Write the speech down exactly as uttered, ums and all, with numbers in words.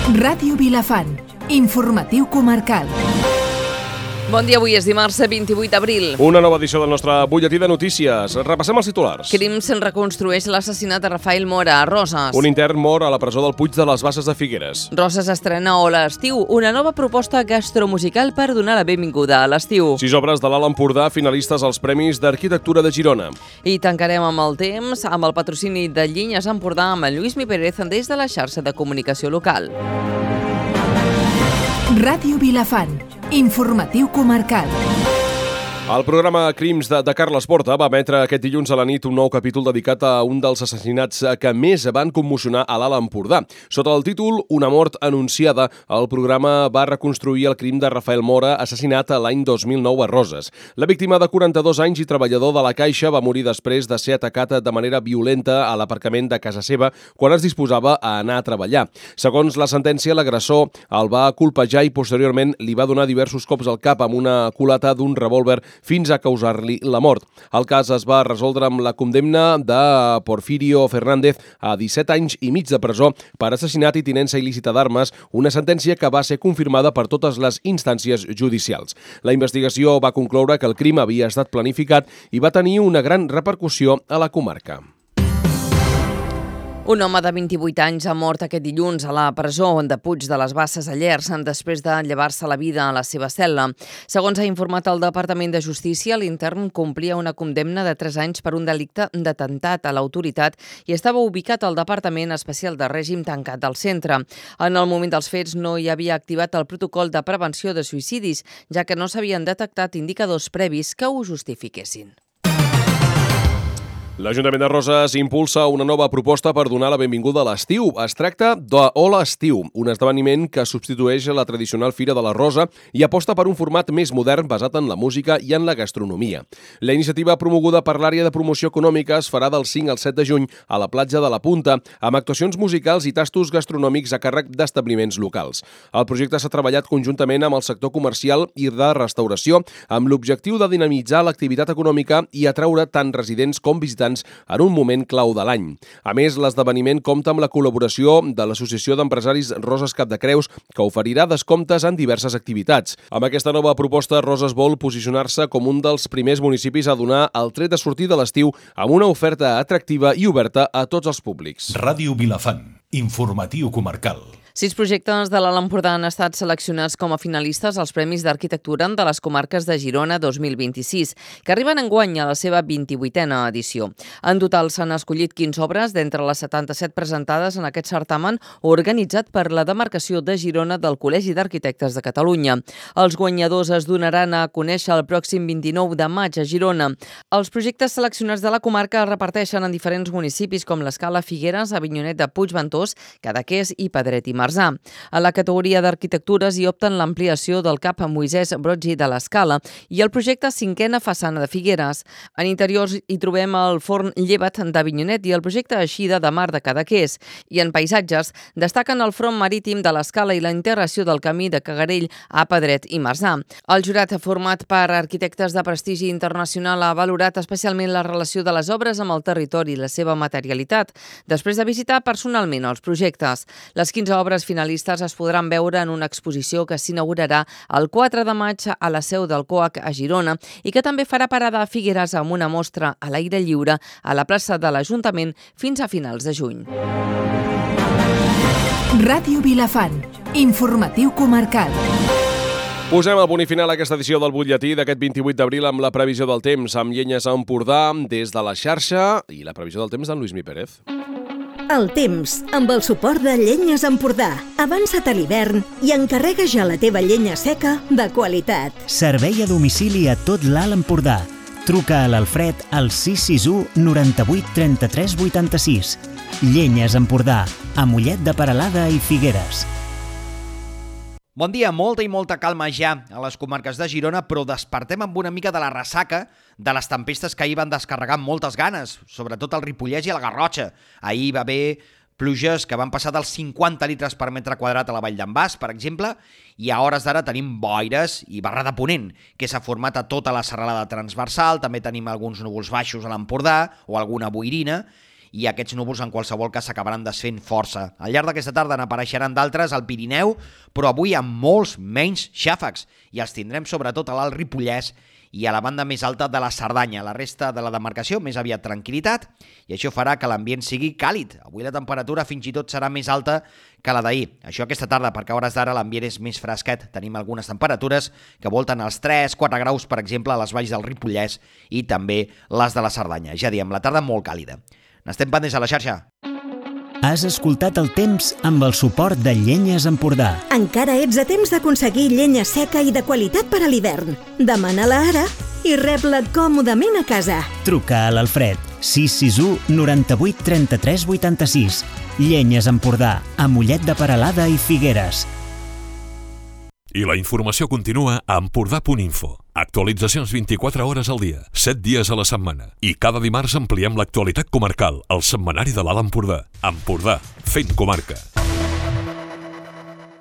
Ràdio Vilafant, informatiu comarcal. Bon dia, avui és dimarts vint-i-vuit d'abril. Una nova edició del nostre butlletí de notícies. Repassem els titulars. Crims reconstrueix l'assassinat de Rafael Mora a Roses. Un intern mor a la presó del Puig de les Basses de Figueres. Roses estrena Hola Estiu, una nova proposta gastromusical per donar la benvinguda a l'estiu. Sis obres de l'Alt Empordà finalistes als Premis d'Arquitectura de Girona. I tancarem amb el temps, amb el patrocini de Llenyes Empordà amb en Lluís Mi Pérez des de la xarxa de comunicació local. Ràdio Vilafant, informatiu comarcal. El programa Crims de, de Carles Porta va emetre aquest dilluns a la nit un nou capítol dedicat a un dels assassinats que més van commocionar a l'Alt Empordà. Sota el títol Una mort anunciada, el programa va reconstruir el crim de Rafael Mora, assassinat l'any dos mil nou a Roses. La víctima de quaranta-dos anys i treballador de la Caixa va morir després de ser atacat de manera violenta a l'aparcament de casa seva quan es disposava a anar a treballar. Segons la sentència, l'agressor el va colpejar i posteriorment li va donar diversos cops al cap amb una culata d'un revòlver fins a causar-li la mort. El cas es va resoldre amb la condemna de Porfirio Fernández a disset anys i mig de presó per assassinat i tinença il·lícita d'armes, una sentència que va ser confirmada per totes les instàncies judicials. La investigació va concloure que el crim havia estat planificat i va tenir una gran repercussió a la comarca. Un home de vint-i-vuit anys ha mort aquest dilluns a la presó de Puig de les Basses a Llers després de llevar-se la vida a la seva cel·la. Segons ha informat el Departament de Justícia, l'intern complia una condemna de tres anys per un delicte d'atemptat a l'autoritat i estava ubicat al Departament Especial de Règim Tancat del centre. En el moment dels fets no hi havia activat el protocol de prevenció de suïcidis, ja que no s'havien detectat indicadors previs que ho justifiquessin. L'Ajuntament de Roses impulsa una nova proposta per donar la benvinguda a l'estiu. Es tracta de Hola Estiu, un esdeveniment que substitueix la tradicional Fira de la Rosa i aposta per un format més modern basat en la música i en la gastronomia. La iniciativa promoguda per l'àrea de promoció econòmica es farà del cinc al set de juny a la platja de la Punta, amb actuacions musicals i tastos gastronòmics a càrrec d'establiments locals. El projecte s'ha treballat conjuntament amb el sector comercial i de restauració, amb l'objectiu de dinamitzar l'activitat econòmica i atraure tant residents com visitants en un moment clau de l'any. A més, l'esdeveniment compta amb la col·laboració de l'Associació d'Empresaris Roses Capdecreus, que oferirà descomptes en diverses activitats. Amb aquesta nova proposta, Roses vol posicionar-se com un dels primers municipis a donar el tret de sortir de l'estiu amb una oferta atractiva i oberta a tots els públics. Ràdio Vilafant, informatiu comarcal. Sis projectes de l'Alt Empordà han estat seleccionats com a finalistes als Premis d'Arquitectura de les Comarques de Girona dos mil vint-i-sis, que arriben enguany a la seva vint-i-vuitena edició. En total s'han escollit quinze obres d'entre les setanta-set presentades en aquest certamen organitzat per la demarcació de Girona del Col·legi d'Arquitectes de Catalunya. Els guanyadors es donaran a conèixer el pròxim vint-i-nou de maig a Girona. Els projectes seleccionats de la comarca es reparteixen en diferents municipis com l'Escala, Figueres, Avinyonet de Puigventós, Cadaqués i Pedret i Marzà. A la categoria d'arquitectures hi opten l'ampliació del cap Moisès Broggi de l'Escala i el projecte Cinquena Façana de Figueres. En interiors hi trobem el forn Llevat d'Avinyonet i el projecte Eixida de Mar de Cadaqués. I en paisatges destaquen el front marítim de l'Escala i la integració del camí de Cagarell a Pedret i Marzà. El jurat, format per arquitectes de prestigi internacional, ha valorat especialment la relació de les obres amb el territori i la seva materialitat, després de visitar personalment els projectes. Les quinze obres finalistes es podran veure en una exposició que s'inaugurarà el quatre de maig a la seu del COAC a Girona i que també farà parada a Figueres amb una mostra a l'aire lliure a la plaça de l'Ajuntament fins a finals de juny. Ràdio Vilafant, informatiu comarcal. Posem el punt i final a aquesta edició del butlletí d'aquest vint-i-vuit d'abril amb la previsió del temps amb Llenyes Empordà des de la xarxa i la previsió del temps d'en Lluís Mi Pérez. El temps, amb el suport de Llenyes Empordà. Avança't a l'hivern i encarrega ja la teva llenya seca de qualitat. Servei a domicili a tot l'Alt Empordà. Truca a l'Alfred al sis sis u noranta-vuit trenta-tres vuitanta-sis. Llenyes Empordà, a Mollet de Peralada i Figueres. Bon dia, molta i molta calma ja a les comarques de Girona, però despertem amb una mica de la ressaca de les tempestes que ahir van descarregar amb moltes ganes, sobretot al Ripollès i a la Garrotxa. Ahir va haver pluges que van passar dels cinquanta litres per metre quadrat a la Vall d'en Bas, per exemple, i a hores d'ara tenim boires i barra de ponent, que s'ha format a tota la serralada transversal, també tenim alguns núvols baixos a l'Empordà o alguna boirina, i aquests núvols en qualsevol cas s'acabaran desfent força. Al llarg d'aquesta tarda n'apareixeran d'altres al Pirineu, però avui amb molts menys xàfecs, i els tindrem sobretot a l'Alt Ripollès i a la banda més alta de la Cerdanya. La resta de la demarcació, més aviat tranquil·litat, i això farà que l'ambient sigui càlid. Avui la temperatura fins i tot serà més alta que la d'ahir. Això aquesta tarda, perquè a hores d'ara l'ambient és més fresquet. Tenim algunes temperatures que volten als tres quatre graus, per exemple, a les valls del Ripollès i també les de la Cerdanya. Ja diem, la tarda molt càlida. N'estem pendents a la xarxa. Has escoltat el temps amb el suport de Llenyes Empordà. Encara ets a temps d'aconseguir llenya seca i de qualitat per a l'hivern. Demana-la ara i rep-la còmodament a casa. Truca a l'Alfred, sis sis u noranta-vuit trenta-tres vuitanta-sis. Llenyes Empordà, a Mollet de Peralada i Figueres. I la informació continua a empordà punt info. Actualitzacions vint-i-quatre hores al dia, set dies a la setmana. I cada dimarts ampliem l'actualitat comarcal, al setmanari de l'Alt Empordà. Empordà, fent comarca.